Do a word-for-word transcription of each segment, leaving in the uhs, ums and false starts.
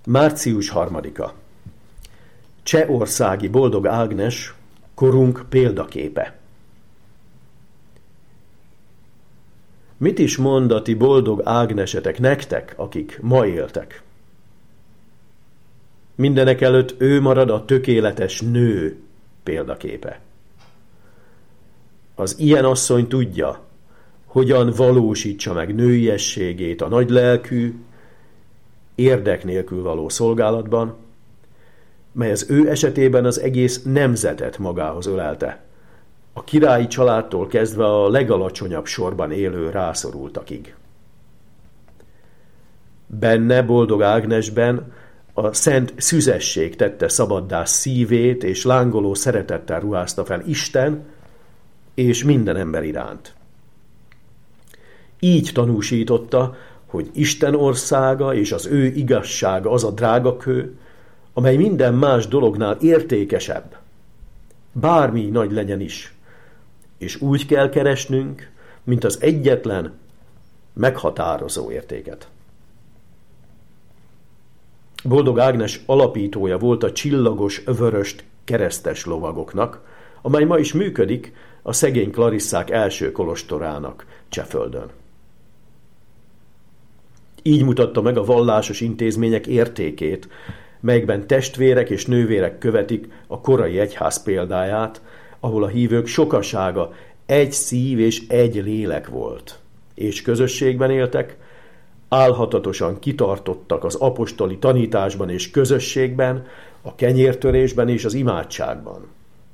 március harmadika. Csehországi Boldog Ágnes, korunk példaképe. Mit is mond a ti boldog Ágnesetek nektek, akik ma éltek? Mindenekelőtt ő marad a tökéletes nő példaképe. Az ilyen asszony tudja, hogyan valósítsa meg nőiességét a nagylelkű, érdek nélkül való szolgálatban, mely az ő esetében az egész nemzetet magához ölelte, a királyi családtól kezdve a legalacsonyabb sorban élő rászorultakig. Benne, Boldog Ágnesben a szent szüzesség tette szabaddá szívét, és lángoló szeretettel ruházta fel Isten és minden ember iránt. Így tanúsította, hogy Isten országa és az ő igazsága az a drágakő, amely minden más dolognál értékesebb, bármi nagy legyen is, és úgy kell keresnünk, mint az egyetlen, meghatározó értéket. Boldog Ágnes alapítója volt a csillagos vöröst keresztes lovagoknak, amely ma is működik a szegény klarisszák első kolostorának Csehföldön. Így mutatta meg a vallásos intézmények értékét, melyekben testvérek és nővérek követik a korai egyház példáját, ahol a hívők sokasága egy szív és egy lélek volt, és közösségben éltek, álhatatosan kitartottak az apostoli tanításban és közösségben, a kenyértörésben és az imádságban.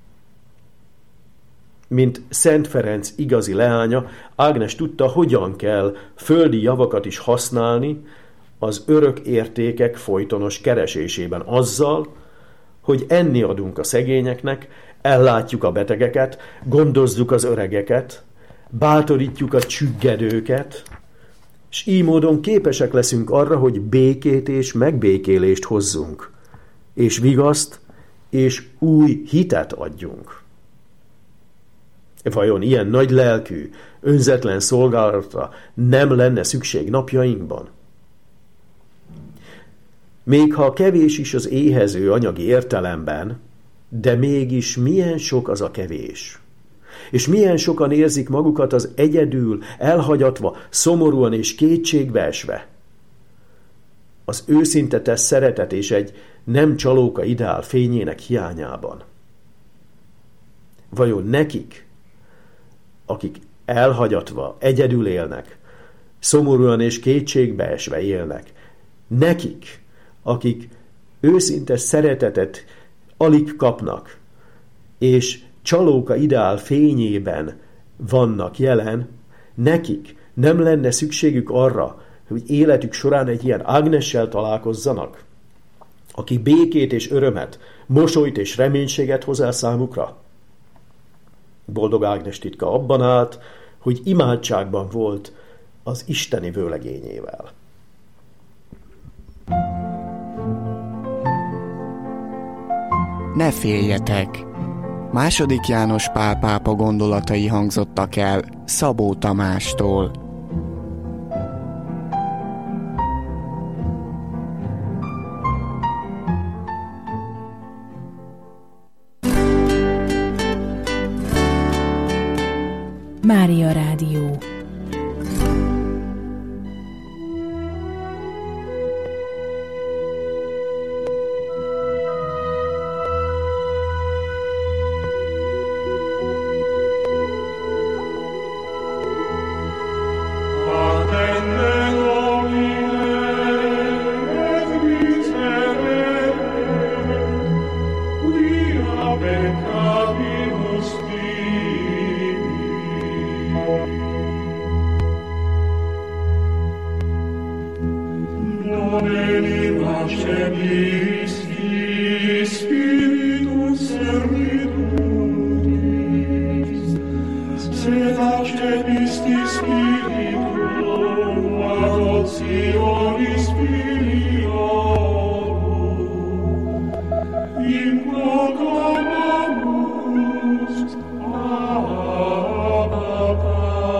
Mint Szent Ferenc igazi leánya, Ágnes tudta, hogyan kell földi javakat is használni az örök értékek folytonos keresésében azzal, hogy enni adunk a szegényeknek, ellátjuk a betegeket, gondozzuk az öregeket, bátorítjuk a csüggedőket, és így módon képesek leszünk arra, hogy békét és megbékélést hozzunk, és vigaszt és új hitet adjunk. Vajon ilyen nagy lelkű, önzetlen szolgálatra nem lenne szükség napjainkban? Még ha kevés is az éhező anyagi értelemben, de mégis milyen sok az a kevés. És milyen sokan érzik magukat az egyedül, elhagyatva, szomorúan és kétségbeesve. Az őszinte tesz szeretet és egy nem csalóka ideál fényének hiányában. Vajon nekik, akik elhagyatva, egyedül élnek, szomorúan és kétségbeesve élnek, nekik, akik őszinte szeretetet alig kapnak, és csalóka ideál fényében vannak jelen, nekik nem lenne szükségük arra, hogy életük során egy ilyen Ágnessel találkozzanak, aki békét és örömet, mosolyt és reménységet hoz el számukra? Boldog Ágnes titka abban állt, hogy imádságban volt az isteni vőlegényével. Ne féljetek! Második János Pál pápa gondolatai hangzottak el Szabó Tamástól. Mária Rádió.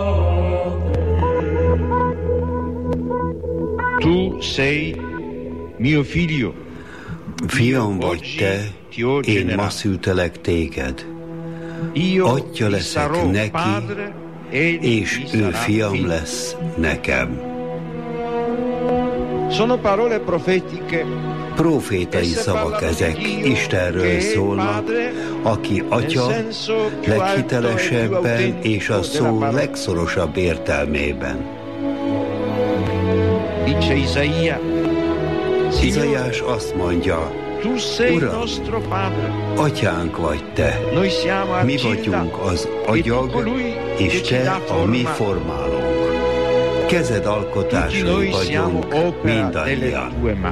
Tu sei Fiam vagy te, én ma szültelek téged. Atya leszek neki, és ő fiam lesz nekem. Profétai szavak ezek, Istenről szólnak, aki Atya leghitelesebben és a szó legszorosabb értelmében. Izaiás azt mondja, Uram, Atyánk vagy te, mi vagyunk az agyag, és te a mi formálónk. Kezed alkotásai vagyunk mindannyian.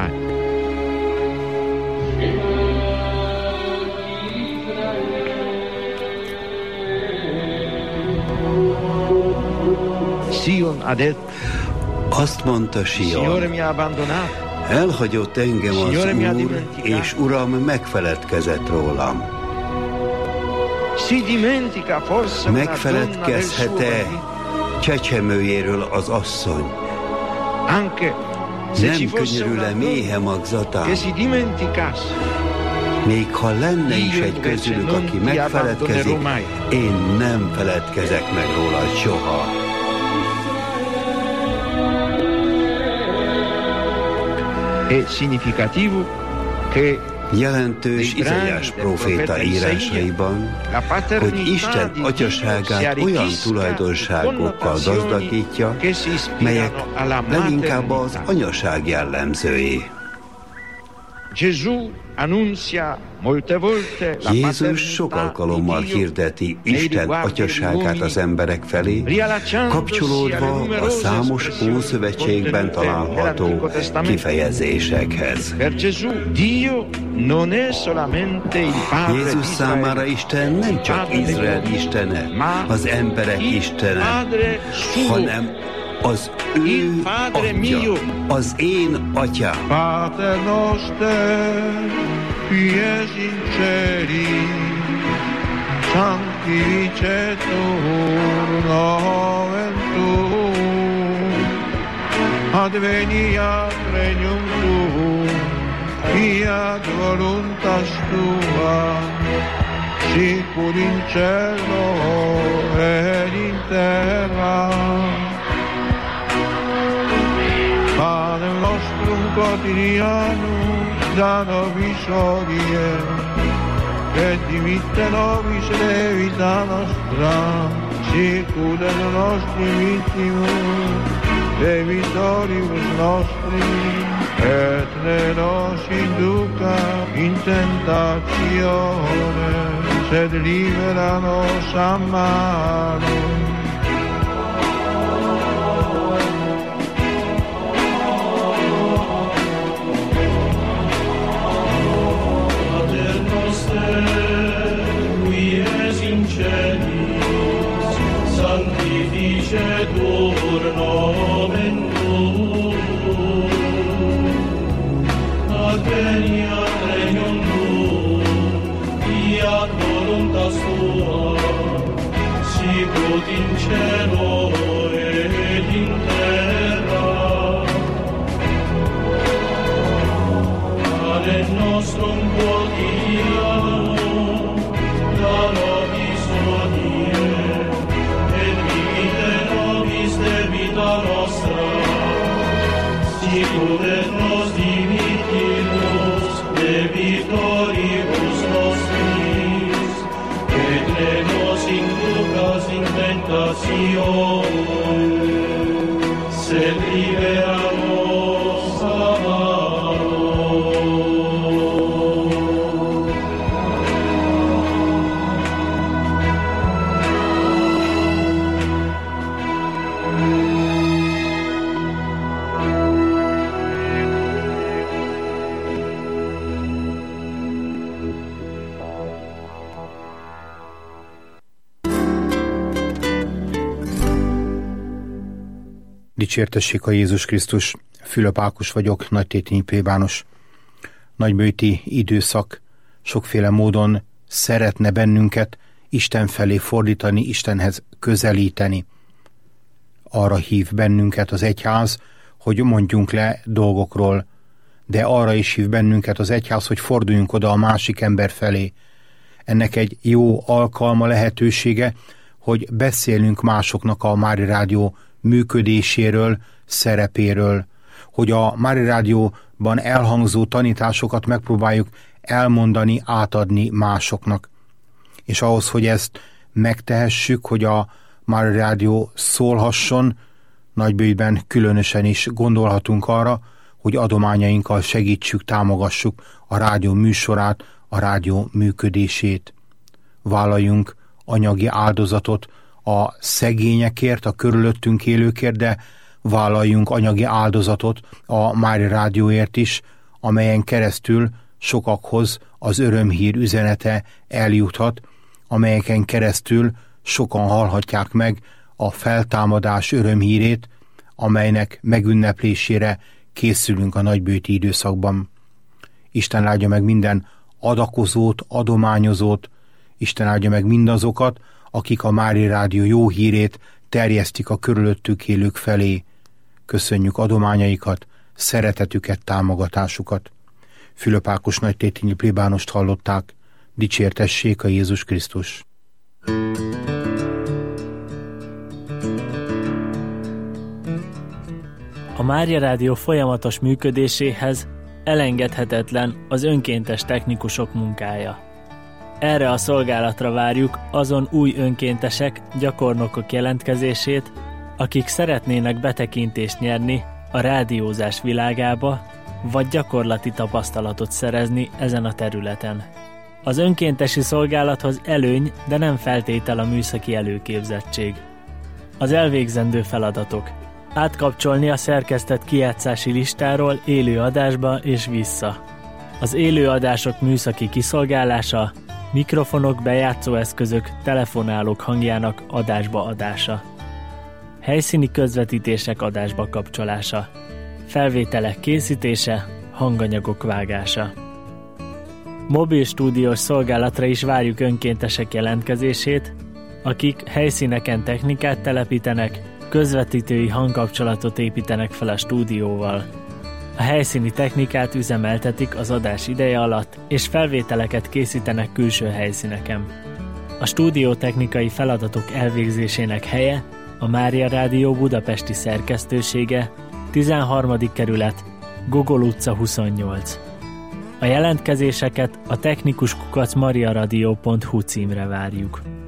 Azt mondta Sion, elhagyott engem az Úr, és Uram megfeledkezett rólam. Megfeledkezhet-e csecsemőjéről az asszony? Nem könyörül-e méhe magzatán? Még ha lenne is egy közülük, aki megfeledkezik, én nem feledkezek meg róla soha. Jelentős Izaiás próféta írásaiban, hogy Isten atyaságát olyan tulajdonságokkal gazdagítja, melyek leginkább az anyaság jellemzői. Jézus sok alkalommal hirdeti Isten atyaságát az emberek felé, kapcsolódva a számos Ószövetségben található kifejezésekhez. Jézus számára Isten nem csak Izrael istene, az emberek istene, hanem az ő Atya, az én Atyám. Pater noster, qui es in celi, sanctificetur nomen tuum, adveniat regnum tuum, fiat voluntas tua, sicur in cielo et in terra. Panem nostrum quotidianum da nobis hodie, et dimitte nobis debita nostra, sicut et nostri vittimus debitoribus nostris, et ne nos induca in tentatione, sed libera nos a malo. Sanctificetur nomen tuum, adveniat regnum tuum, fiat voluntas tua, sicut in cielo et in terra. Panem nostrum quotidianum da nobis hodie, debita nostra, sicut et nos dimittimus debitoribus nostris, et ne nos inducas in tentatione, sed libera nos a malo. Dicsértessék a Jézus Krisztus, Fülöp Ákos vagyok, Nagytétényi plébános. Nagybőti időszak sokféle módon szeretne bennünket Isten felé fordítani, Istenhez közelíteni. Arra hív bennünket az egyház, hogy mondjunk le dolgokról, de arra is hív bennünket az egyház, hogy forduljunk oda a másik ember felé. Ennek egy jó alkalma, lehetősége, hogy beszélünk másoknak a Mária Rádió működéséről, szerepéről, hogy a Mária Rádióban elhangzó tanításokat megpróbáljuk elmondani, átadni másoknak. És ahhoz, hogy ezt megtehessük, hogy a Mária Rádió szólhasson, Nagybőjtben különösen is gondolhatunk arra, hogy adományainkkal segítsük, támogassuk a rádió műsorát, a rádió működését. Vállaljunk anyagi áldozatot a szegényekért, a körülöttünk élőkért, de vállaljunk anyagi áldozatot a Mária Rádióért is, amelyen keresztül sokakhoz az örömhír üzenete eljuthat, amelyeken keresztül sokan hallhatják meg a feltámadás örömhírét, amelynek megünneplésére készülünk a nagybőti időszakban. Isten áldja meg minden adakozót, adományozót, Isten áldja meg mindazokat, akik a Mária Rádió jó hírét terjesztik a körülöttük élők felé. Köszönjük adományaikat, szeretetüket, támogatásukat. Fülöp Ákos nagytétényi plébánost hallották. Dicsértessék a Jézus Krisztus! A Mária Rádió folyamatos működéséhez elengedhetetlen az önkéntes technikusok munkája. Erre a szolgálatra várjuk azon új önkéntesek, gyakornokok jelentkezését, akik szeretnének betekintést nyerni a rádiózás világába, vagy gyakorlati tapasztalatot szerezni ezen a területen. Az önkéntesi szolgálathoz előny, de nem feltétel a műszaki előképzettség. Az elvégzendő feladatok: átkapcsolni a szerkesztett kijátszási listáról élő adásba és vissza. Az élő adások műszaki kiszolgálása, mikrofonok, bejátszóeszközök, telefonálók hangjának adásba adása. Helyszíni közvetítések adásba kapcsolása. Felvételek készítése, hanganyagok vágása. Mobil stúdiós szolgálatra is várjuk önkéntesek jelentkezését, akik helyszíneken technikát telepítenek, közvetítői hangkapcsolatot építenek fel a stúdióval. A helyszíni technikát üzemeltetik az adás ideje alatt, és felvételeket készítenek külső helyszíneken. A stúdiótechnikai feladatok elvégzésének helye a Mária Rádió budapesti szerkesztősége, tizenharmadik kerület, Gogol utca huszonnyolc. A jelentkezéseket a technikus kukac mariaradio pont hu címre várjuk.